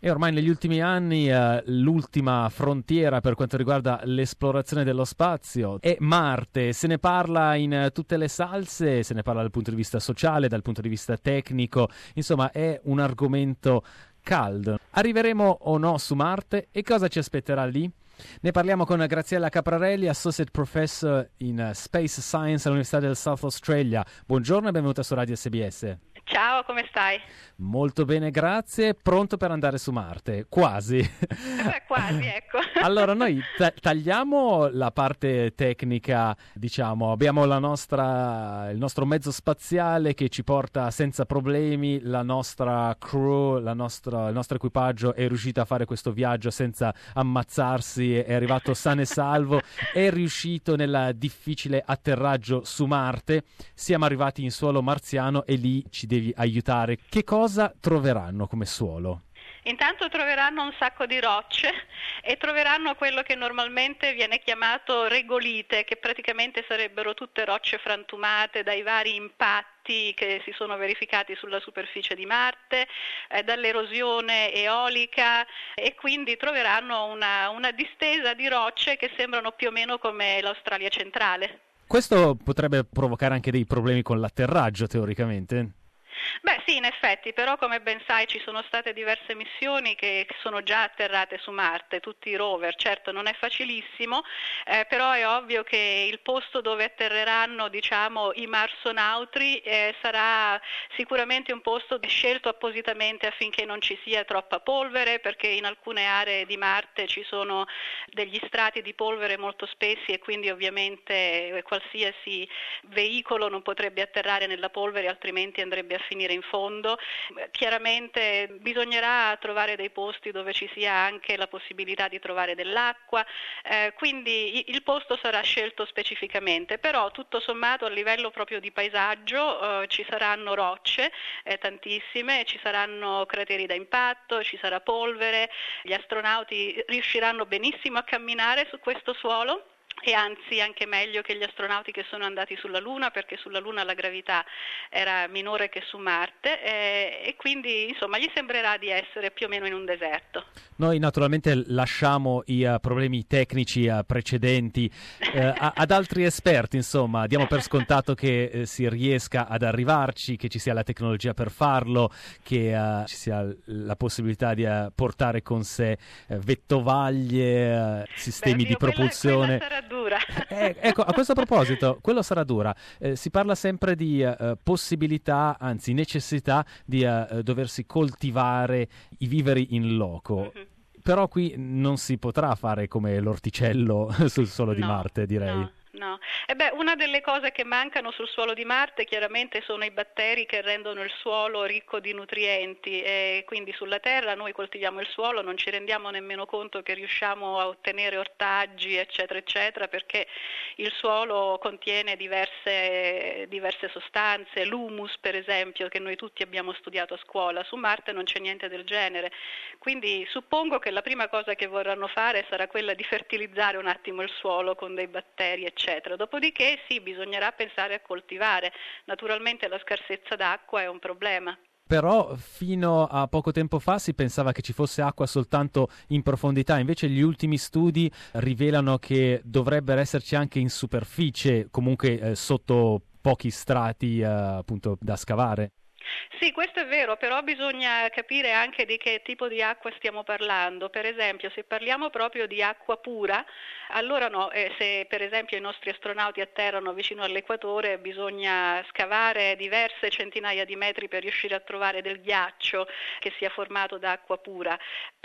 E ormai negli ultimi anni l'ultima frontiera per quanto riguarda l'esplorazione dello spazio è Marte. Se ne parla in tutte le salse, se ne parla dal punto di vista sociale, dal punto di vista tecnico, insomma è un argomento caldo. Arriveremo o no su Marte e cosa ci aspetterà lì? Ne parliamo con Graziella Caprarelli, Associate Professor in Space Science all'Università del South Australia. Buongiorno e benvenuta su Radio SBS. Ciao, come stai? Molto bene, grazie. Pronto per andare su Marte? Quasi. Quasi, ecco. Allora, noi tagliamo la parte tecnica, diciamo. Abbiamo il nostro mezzo spaziale che ci porta senza problemi, la nostra crew, il nostro equipaggio è riuscito a fare questo viaggio senza ammazzarsi, è arrivato sano e salvo, è riuscito nel difficile atterraggio su Marte. Siamo arrivati in suolo marziano e lì ci devi aiutare. Che cosa troveranno come suolo? Intanto troveranno un sacco di rocce e troveranno quello che normalmente viene chiamato regolite, che praticamente sarebbero tutte rocce frantumate dai vari impatti che si sono verificati sulla superficie di Marte, dall'erosione eolica, e quindi troveranno una distesa di rocce che sembrano più o meno come l'Australia centrale. Questo potrebbe provocare anche dei problemi con l'atterraggio, teoricamente? Beh sì, in effetti, però come ben sai ci sono state diverse missioni che sono già atterrate su Marte, tutti i rover. Certo non è facilissimo, però è ovvio che il posto dove atterreranno, diciamo, i marsonauti sarà sicuramente un posto scelto appositamente affinché non ci sia troppa polvere, perché in alcune aree di Marte ci sono degli strati di polvere molto spessi e quindi ovviamente qualsiasi veicolo non potrebbe atterrare nella polvere, altrimenti andrebbe a finire in fondo. Chiaramente bisognerà trovare dei posti dove ci sia anche la possibilità di trovare dell'acqua, quindi il posto sarà scelto specificamente, però tutto sommato a livello proprio di paesaggio ci saranno rocce, tantissime, ci saranno crateri da impatto, ci sarà polvere, gli astronauti riusciranno benissimo a camminare su questo suolo. E anzi anche meglio che gli astronauti che sono andati sulla Luna, perché sulla Luna la gravità era minore che su Marte, e quindi insomma gli sembrerà di essere più o meno in un deserto. Noi naturalmente lasciamo i problemi tecnici precedenti ad altri esperti, insomma, diamo per scontato che si riesca ad arrivarci, che ci sia la tecnologia per farlo, che ci sia la possibilità di portare con sé vettovaglie, sistemi di propulsione. Quella sarà dura. Ecco, a questo proposito, quello sarà dura. Si parla sempre di possibilità, anzi necessità di doversi coltivare i viveri in loco. Mm-hmm. Però qui non si potrà fare come l'orticello sul suolo di Marte, direi. No. Una delle cose che mancano sul suolo di Marte chiaramente sono i batteri che rendono il suolo ricco di nutrienti, e quindi sulla Terra noi coltiviamo il suolo, non ci rendiamo nemmeno conto che riusciamo a ottenere ortaggi eccetera eccetera, perché il suolo contiene diverse sostanze, l'humus per esempio, che noi tutti abbiamo studiato a scuola. Su Marte non c'è niente del genere, quindi suppongo che la prima cosa che vorranno fare sarà quella di fertilizzare un attimo il suolo con dei batteri eccetera. Dopodiché sì, bisognerà pensare a coltivare. Naturalmente la scarsezza d'acqua è un problema. Però fino a poco tempo fa si pensava che ci fosse acqua soltanto in profondità, invece gli ultimi studi rivelano che dovrebbero esserci anche in superficie, comunque sotto pochi strati appunto da scavare. Sì, questo è vero, però bisogna capire anche di che tipo di acqua stiamo parlando. Per esempio, se parliamo proprio di acqua pura, allora no, se per esempio i nostri astronauti atterrano vicino all'equatore bisogna scavare diverse centinaia di metri per riuscire a trovare del ghiaccio che sia formato da acqua pura.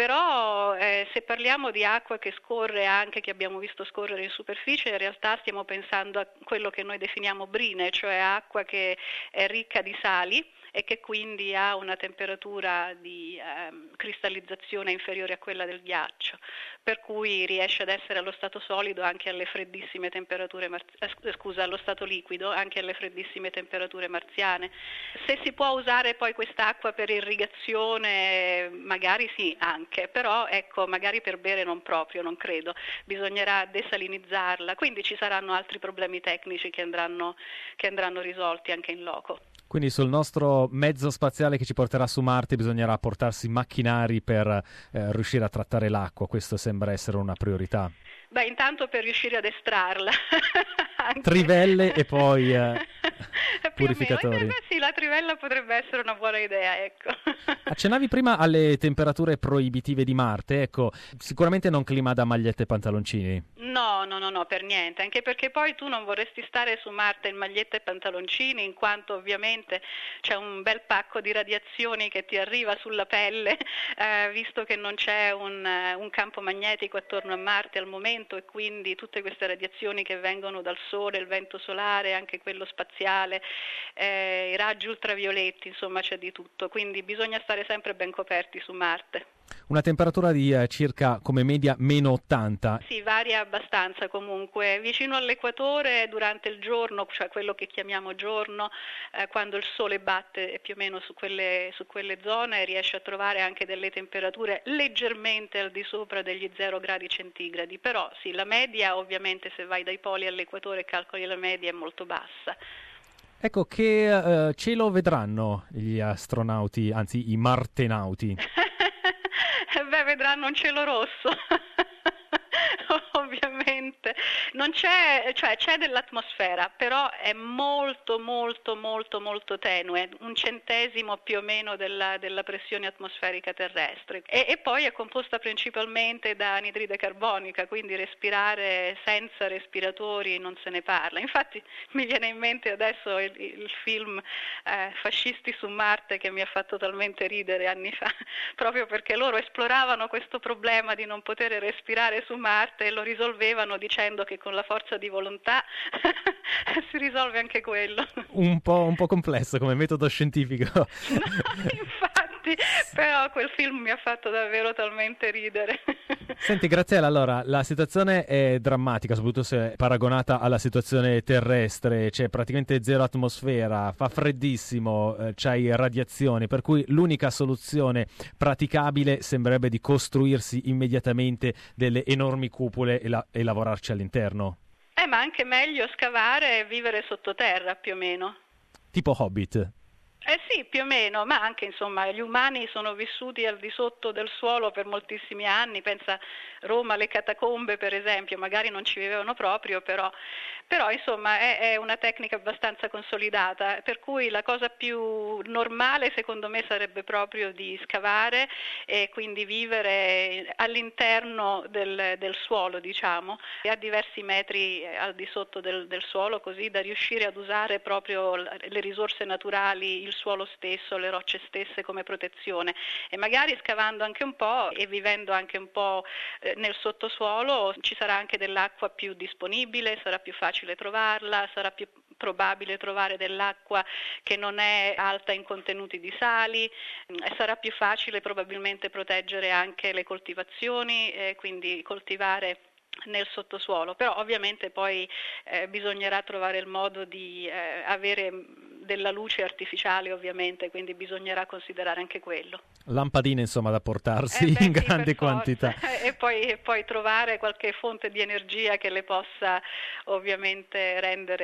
Però se parliamo di acqua che scorre anche, che abbiamo visto scorrere in superficie, in realtà stiamo pensando a quello che noi definiamo brine, cioè acqua che è ricca di sali e che quindi ha una temperatura di cristallizzazione inferiore a quella del ghiaccio, per cui riesce ad essere allo stato solido anche alle freddissime temperature allo stato liquido anche alle freddissime temperature marziane. Se si può usare poi quest'acqua per irrigazione, magari sì anche, però ecco, magari per bere non proprio, non credo. Bisognerà desalinizzarla, quindi ci saranno altri problemi tecnici che andranno risolti anche in loco. Quindi sul nostro mezzo spaziale che ci porterà su Marte bisognerà portarsi macchinari per riuscire a trattare l'acqua. Questo sembra essere una priorità. Beh, intanto per riuscire ad estrarla. Trivelle e poi purificatori. Sì, la trivella potrebbe essere una buona idea, ecco. Accennavi prima alle temperature proibitive di Marte, ecco, sicuramente non clima da magliette e pantaloncini. No, per niente, anche perché poi tu non vorresti stare su Marte in maglietta e pantaloncini, in quanto ovviamente c'è un bel pacco di radiazioni che ti arriva sulla pelle, visto che non c'è un campo magnetico attorno a Marte al momento, e quindi tutte queste radiazioni che vengono dal Sole, il vento solare, anche quello spaziale, i raggi ultravioletti, insomma c'è di tutto, quindi bisogna stare sempre ben coperti su Marte. Una temperatura di circa come media meno 80. Sì, varia abbastanza comunque. Vicino all'equatore durante il giorno, cioè quello che chiamiamo giorno, quando il sole batte più o meno su quelle zone, riesce a trovare anche delle temperature leggermente al di sopra degli 0 gradi centigradi. Però sì, la media ovviamente, se vai dai poli all'equatore e calcoli la media, è molto bassa. Ecco, che cielo vedranno gli astronauti, anzi i martenauti? Beh, vedranno un cielo rosso. Ovviamente non c'è, cioè c'è dell'atmosfera, però è molto tenue, 1/100 più o meno della pressione atmosferica terrestre, e poi è composta principalmente da anidride carbonica, quindi respirare senza respiratori non se ne parla. Infatti mi viene in mente adesso il film Fascisti su Marte, che mi ha fatto talmente ridere anni fa, proprio perché loro esploravano questo problema di non poter respirare su Marte e lo risolvevano dicendo che con la forza di volontà si risolve anche quello. Un po' complesso come metodo scientifico. No, infatti, però quel film mi ha fatto davvero talmente ridere. Senti Graziella, allora la situazione è drammatica, soprattutto se paragonata alla situazione terrestre, c'è praticamente zero atmosfera, fa freddissimo, c'hai radiazioni, per cui l'unica soluzione praticabile sembrerebbe di costruirsi immediatamente delle enormi cupole e lavorarci all'interno. Ma anche meglio scavare e vivere sottoterra, più o meno. Tipo Hobbit. Sì, più o meno, ma anche insomma gli umani sono vissuti al di sotto del suolo per moltissimi anni, pensa Roma, le catacombe per esempio, magari non ci vivevano proprio, però insomma è una tecnica abbastanza consolidata, per cui la cosa più normale secondo me sarebbe proprio di scavare e quindi vivere all'interno del suolo, diciamo, e a diversi metri al di sotto del suolo, così da riuscire ad usare proprio le risorse naturali, il suolo stesso, le rocce stesse come protezione, e magari scavando anche un po' e vivendo anche un po' nel sottosuolo ci sarà anche dell'acqua più disponibile, sarà più facile trovarla, sarà più probabile trovare dell'acqua che non è alta in contenuti di sali, e sarà più facile probabilmente proteggere anche le coltivazioni, quindi coltivare nel sottosuolo, però ovviamente poi bisognerà trovare il modo di avere della luce artificiale, ovviamente, quindi bisognerà considerare anche quello. Lampadine insomma da portarsi in grande quantità. E poi trovare qualche fonte di energia che le possa ovviamente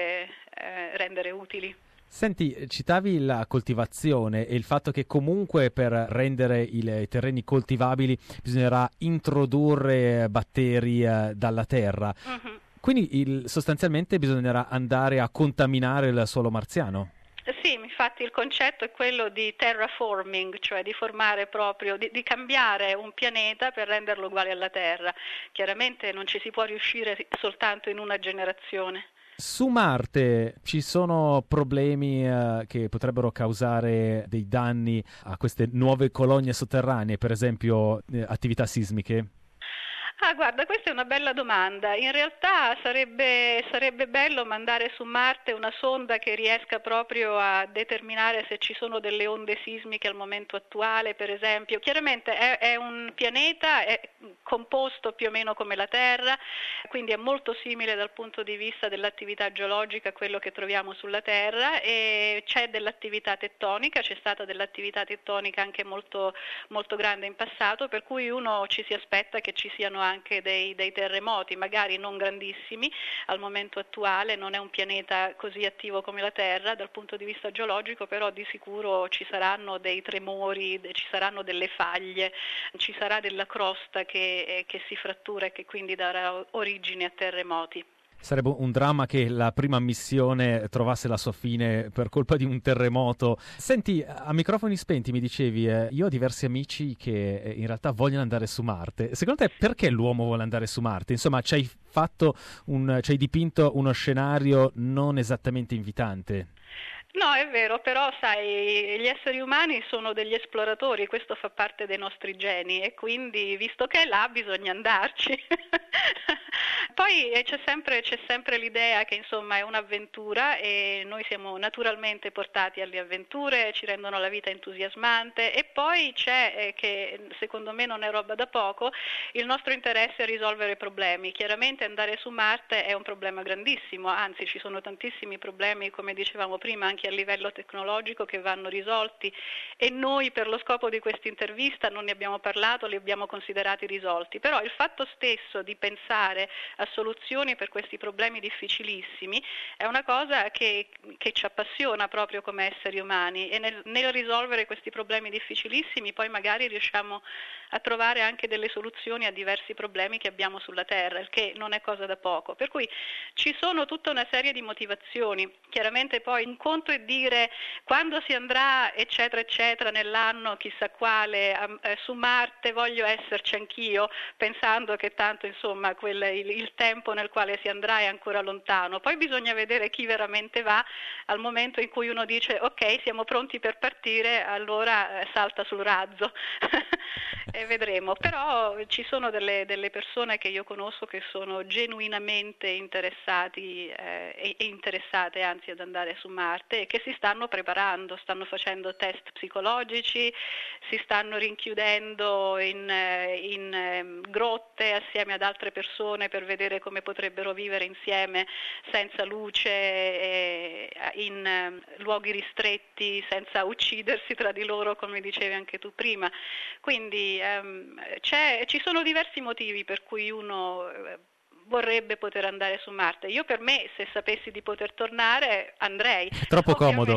rendere utili. Senti, citavi la coltivazione e il fatto che comunque per rendere i terreni coltivabili bisognerà introdurre batteri dalla terra. Uh-huh. Quindi sostanzialmente bisognerà andare a contaminare il suolo marziano. Sì, infatti il concetto è quello di terraforming, cioè di formare proprio, di cambiare un pianeta per renderlo uguale alla Terra. Chiaramente non ci si può riuscire soltanto in una generazione. Su Marte ci sono problemi che potrebbero causare dei danni a queste nuove colonie sotterranee, per esempio attività sismiche? Guarda, questa è una bella domanda. In realtà sarebbe bello mandare su Marte una sonda che riesca proprio a determinare se ci sono delle onde sismiche al momento attuale, per esempio. Chiaramente è un pianeta composto più o meno come la Terra, quindi è molto simile dal punto di vista dell'attività geologica a quello che troviamo sulla Terra, e c'è dell'attività tettonica, c'è stata dell'attività tettonica anche molto, molto grande in passato, per cui uno ci si aspetta che ci siano anche dei terremoti, magari non grandissimi al momento attuale, non è un pianeta così attivo come la Terra dal punto di vista geologico, però di sicuro ci saranno dei tremori, ci saranno delle faglie, ci sarà della crosta che si frattura e che quindi darà origine a terremoti. Sarebbe un dramma che la prima missione trovasse la sua fine per colpa di un terremoto. Senti, a microfoni spenti mi dicevi, io ho diversi amici che in realtà vogliono andare su Marte. Secondo te perché l'uomo vuole andare su Marte? Insomma, ci hai dipinto uno scenario non esattamente invitante. No, è vero, però sai, gli esseri umani sono degli esploratori, questo fa parte dei nostri geni e quindi, visto che è là, bisogna andarci. Poi c'è sempre l'idea che insomma è un'avventura e noi siamo naturalmente portati alle avventure, ci rendono la vita entusiasmante, e poi c'è, che secondo me non è roba da poco, il nostro interesse a risolvere problemi. Chiaramente andare su Marte è un problema grandissimo, anzi ci sono tantissimi problemi, come dicevamo prima, anche a livello tecnologico che vanno risolti, e noi per lo scopo di questa intervista non ne abbiamo parlato, li abbiamo considerati risolti, però il fatto stesso di pensare a soluzioni per questi problemi difficilissimi è una cosa che ci appassiona proprio come esseri umani, e nel risolvere questi problemi difficilissimi poi magari riusciamo a trovare anche delle soluzioni a diversi problemi che abbiamo sulla Terra, il che non è cosa da poco. Per cui ci sono tutta una serie di motivazioni. Chiaramente poi un conto è dire quando si andrà eccetera eccetera nell'anno chissà quale su Marte, voglio esserci anch'io, pensando che tanto insomma il tempo nel quale si andrà è ancora lontano. Poi bisogna vedere chi veramente va al momento in cui uno dice ok, siamo pronti per partire, allora salta sul razzo. E vedremo, però ci sono delle persone che io conosco che sono genuinamente interessati e interessate anzi ad andare su Marte, e che si stanno preparando, stanno facendo test psicologici, si stanno rinchiudendo in grotte assieme ad altre persone per vedere come potrebbero vivere insieme senza luce, in luoghi ristretti, senza uccidersi tra di loro, come dicevi anche tu prima. Quindi ci sono diversi motivi per cui uno vorrebbe poter andare su Marte. Io per me, se sapessi di poter tornare, andrei. Troppo comodo.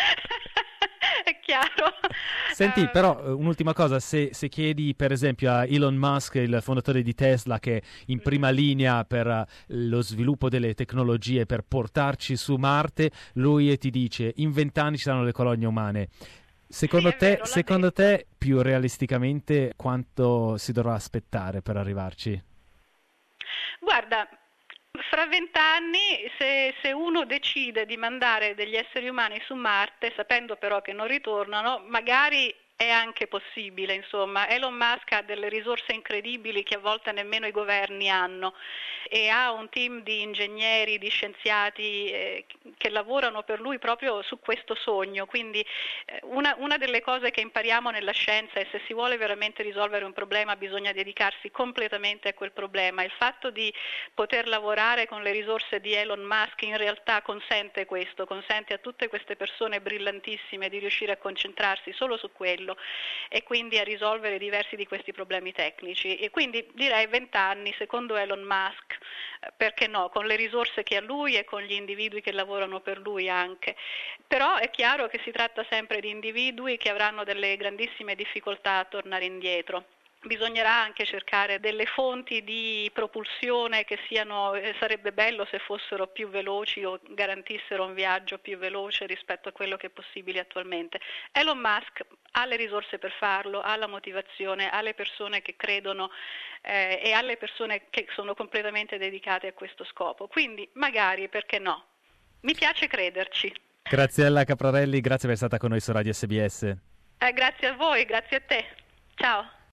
È chiaro. Senti, però un'ultima cosa, se chiedi per esempio a Elon Musk, il fondatore di Tesla, che è in prima linea per lo sviluppo delle tecnologie per portarci su Marte, lui ti dice in 20 anni ci saranno le colonie umane. Secondo te, più realisticamente, quanto si dovrà aspettare per arrivarci? Guarda, fra 20 anni, se uno decide di mandare degli esseri umani su Marte, sapendo però che non ritornano, magari è anche possibile, insomma. Elon Musk ha delle risorse incredibili che a volte nemmeno i governi hanno, e ha un team di ingegneri, di scienziati che lavorano per lui proprio su questo sogno. Quindi una delle cose che impariamo nella scienza è se si vuole veramente risolvere un problema bisogna dedicarsi completamente a quel problema. Il fatto di poter lavorare con le risorse di Elon Musk in realtà consente questo, consente a tutte queste persone brillantissime di riuscire a concentrarsi solo su quello e quindi a risolvere diversi di questi problemi tecnici. E quindi direi 20 anni, secondo Elon Musk, perché no, con le risorse che ha lui e con gli individui che lavorano per lui anche. Però è chiaro che si tratta sempre di individui che avranno delle grandissime difficoltà a tornare indietro. Bisognerà anche cercare delle fonti di propulsione che sarebbe bello se fossero più veloci o garantissero un viaggio più veloce rispetto a quello che è possibile attualmente. Elon Musk ha le risorse per farlo, ha la motivazione, ha le persone che credono e ha le persone che sono completamente dedicate a questo scopo. Quindi magari, perché no? Mi piace crederci. Graziella Caprarelli, grazie per essere stata con noi su Radio SBS. Grazie a voi, grazie a te. Ciao.